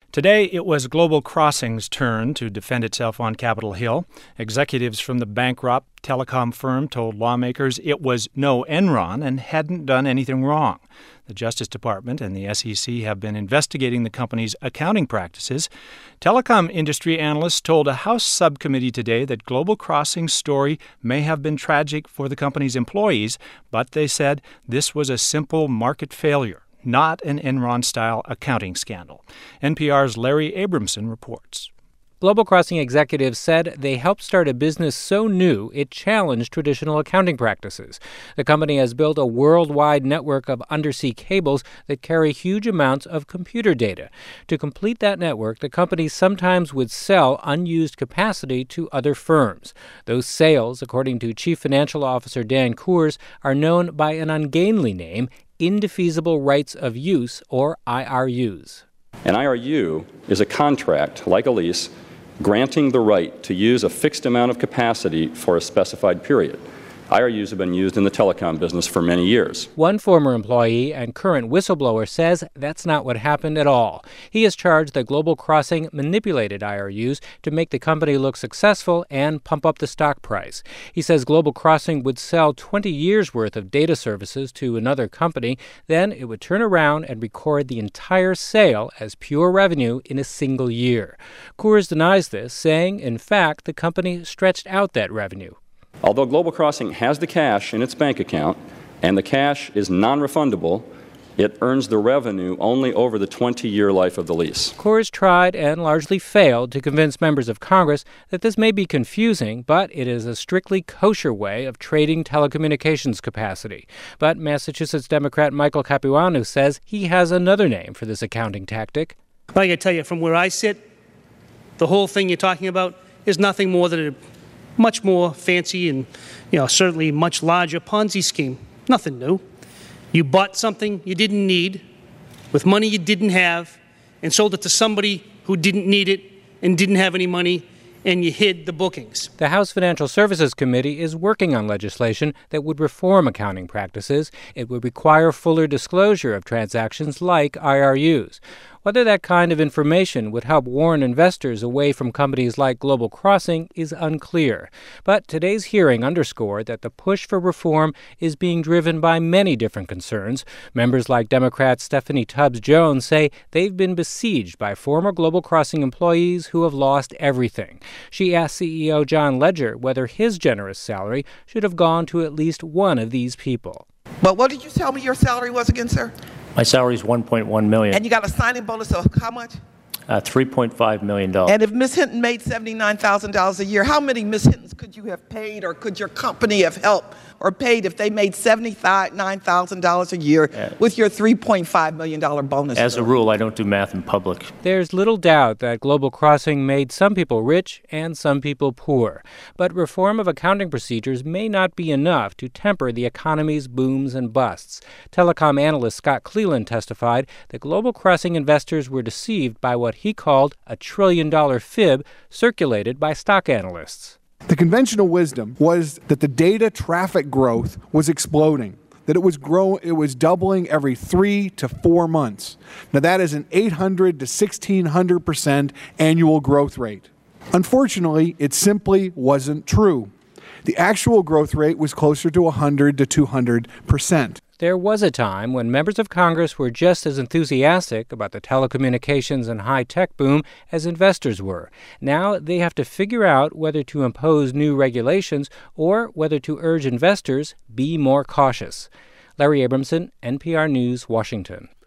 Today, it was Global Crossing's turn to defend itself on Capitol Hill. Executives from the bankrupt telecom firm told lawmakers it was no Enron and hadn't done anything wrong. The Justice Department and the SEC have been investigating the company's accounting practices. Telecom industry analysts told a House subcommittee today that Global Crossing's story may have been tragic for the company's employees, but they said this was a simple market failure, not an Enron-style accounting scandal. NPR's Larry Abramson reports. Global Crossing executives said they helped start a business so new it challenged traditional accounting practices. The company has built a worldwide network of undersea cables that carry huge amounts of computer data. To complete that network, the company sometimes would sell unused capacity to other firms. Those sales, according to Chief Financial Officer Dan Koers, are known by an ungainly name, Indefeasible Rights of Use, or IRUs. An IRU is a contract, like a lease, granting the right to use a fixed amount of capacity for a specified period. IRUs have been used in the telecom business for many years. One former employee and current whistleblower says that's not what happened at all. He has charged that Global Crossing manipulated IRUs to make the company look successful and pump up the stock price. He says Global Crossing would sell 20 years' worth of data services to another company, then it would turn around and record the entire sale as pure revenue in a single year. Koers denies this, saying, in fact, the company stretched out that revenue. Although Global Crossing has the cash in its bank account and the cash is non-refundable, it earns the revenue only over the 20-year life of the lease. Koers tried and largely failed to convince members of Congress that this may be confusing, but it is a strictly kosher way of trading telecommunications capacity. But Massachusetts Democrat Michael Capuano says he has another name for this accounting tactic. Well, I got to tell you, from where I sit, the whole thing you're talking about is nothing more than a much more fancy and, certainly much larger Ponzi scheme. Nothing new. You bought something you didn't need with money you didn't have and sold it to somebody who didn't need it and didn't have any money, and you hid the bookings. The House Financial Services Committee is working on legislation that would reform accounting practices. It would require fuller disclosure of transactions like IRUs. Whether that kind of information would help warn investors away from companies like Global Crossing is unclear. But today's hearing underscored that the push for reform is being driven by many different concerns. Members like Democrat Stephanie Tubbs Jones say they've been besieged by former Global Crossing employees who have lost everything. She asked CEO John Ledger whether his generous salary should have gone to at least one of these people. But what did you tell me your salary was again, sir? My salary is $1.1 million. And you got a signing bonus of how much? $3.5 million. And if Ms. Hinton made $79,000 a year, how many Ms. Hintons could you have paid, or could your company have helped or paid if they made $79,000 a year with your $3.5 million bonus? As a rule, I don't do math in public. There's little doubt that Global Crossing made some people rich and some people poor. But reform of accounting procedures may not be enough to temper the economy's booms and busts. Telecom analyst Scott Cleland testified that Global Crossing investors were deceived by what he called a $1 trillion fib circulated by stock analysts. The conventional wisdom was that the data traffic growth was exploding, that it was doubling every 3 to 4 months. Now that is an 800 to 1,600% annual growth rate. Unfortunately, it simply wasn't true. The actual growth rate was closer to 100 to 200%. There was a time when members of Congress were just as enthusiastic about the telecommunications and high-tech boom as investors were. Now they have to figure out whether to impose new regulations or whether to urge investors be more cautious. Larry Abramson, NPR News, Washington.